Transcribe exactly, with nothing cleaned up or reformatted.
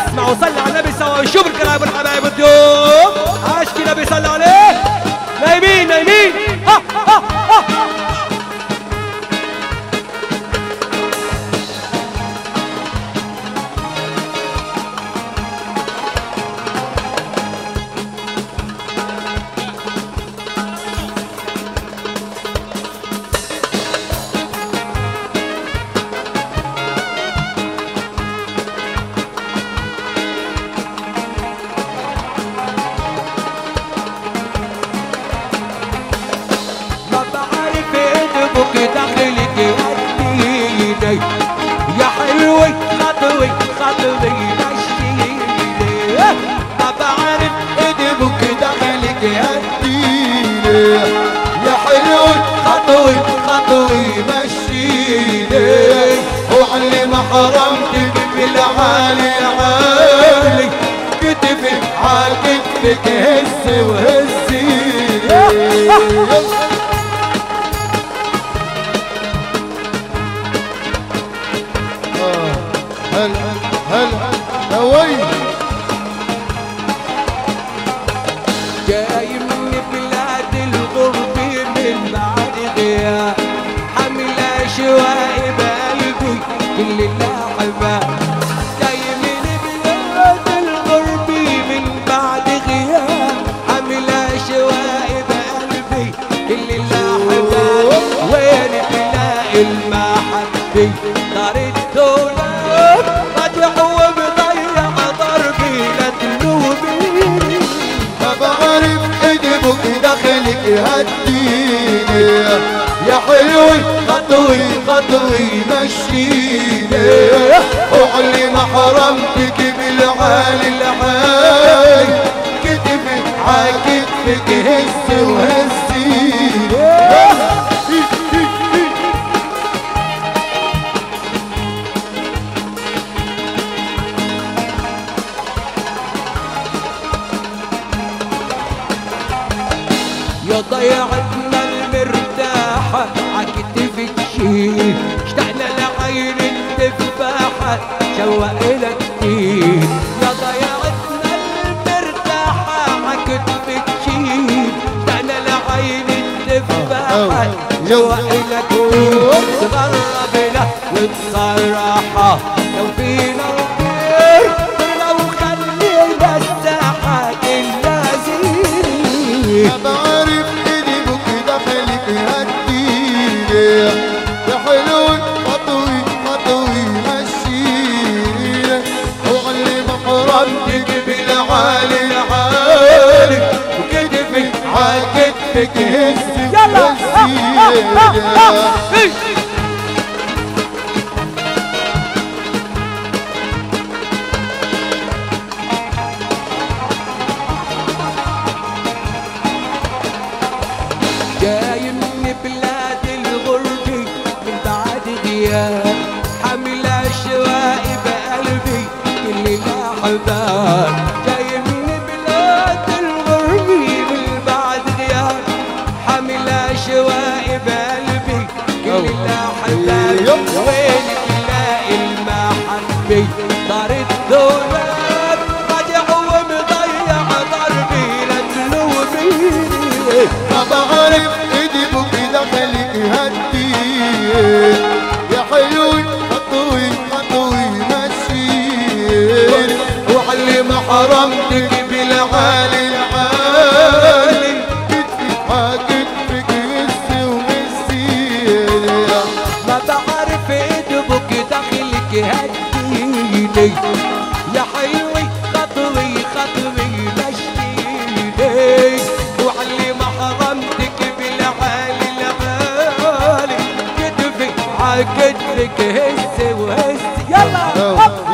اسمع وصلي على النبي سوا وشوف القرايب والحبايب الضيوف. عاشقي النبي صلى عليه. نايمين نايمين ها ها ها. يا حلوي خطوي خطوي مشيني ما بعرف ادبك دخلك هديني يا حلوي خطوي خطوي مشيني وعلي ما حرمتك بالعالي عالي كتفي عالكتفك هز وهزيني. هل هل هوي جاي من بلاد الغرب من بعد غياب حمل شوائب قلبي كل اللعبة. جاي من بلاد الغرب من بعد غياب حمل شوائب قلبي كل اللعبة. وين تلاقي المحبة دار الدولة رجعوا بضيع ضربي لا تلوميني ما بعرف ادبك دخلك هديني يا حلوي خطوي خطوي مشيني وعلي ما حرمتك بالعالي العالي كتفك عاكتفك هز وهزيني. يا ضيعتنا المرتاحة عكتفك شيل اشتقنا لعين التفاحة شوق لك كتير. يا ضيعتنا المرتاحة عكتفك شيل اشتقنا لعين التفاحة شوق لك كتير. تغربنا وتصرحة لو فينا الخير لو خلينا الساحة اللازمين. ما بعرف ادبك دخلك هديني يا حلوي خطوي خطوي مشيني وعلي ما حرمتك بالعالي العالي وكتفك عالكتفك هز وهزيني. جاي من بلاد الغرب من بعد غياب حامل شوائب قلبي كل الاحباب. جاي من بلاد الغرب من بعد غياب حامل شوائب قلبي كل الاحباب. وين تلاقي المحبة دار الدولاب رجعوا ومضيع ضربي لا تلوميني. ما بعرف ادبك دخلك هديني يا حلوي خطوي خطوي مشيني وعلي ما حرمتك بالعالي العالي كتفك عاكتفك هز وهزيني. ما بعرف ادبك دخلك هديني يا حلوي خطوي خطوي مشيني وعلي ما حرمتك بالعالي العالي كتفك عاكتفك هز وهز. يلا